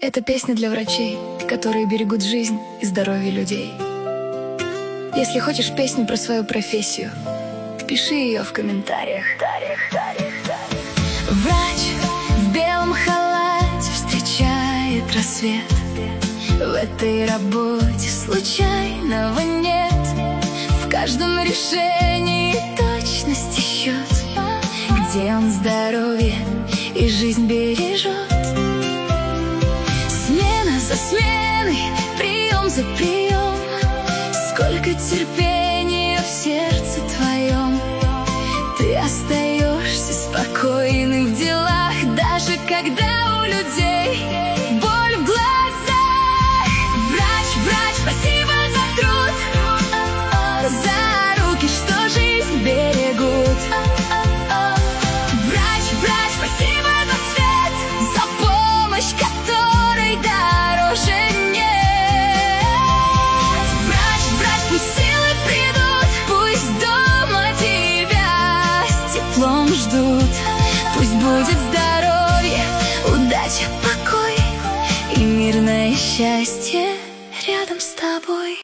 Это песня для врачей, которые берегут жизнь и здоровье людей. Если хочешь песню про свою профессию, пиши ее в комментариях. Врач в белом халате встречает рассвет. В этой работе случайного нет. В каждом решении точности счет, где он здоровье и жизнь бережет. Смена за сменой, прием за прием. Сколько терпения в сердце твоем. Ты остаешься спокойным в делах, даже когда у людей боль в глазах. Врач, врач, спасибо за труд, за руки, что жизнь берегут. Врач, врач, спасибо за свет, за помощь, которой дороже нет. Врач, врач, пусть силы придут, пусть дома тебя с теплом ждут. Пусть будет здоровье, удача, покой и мирное счастье рядом с тобой.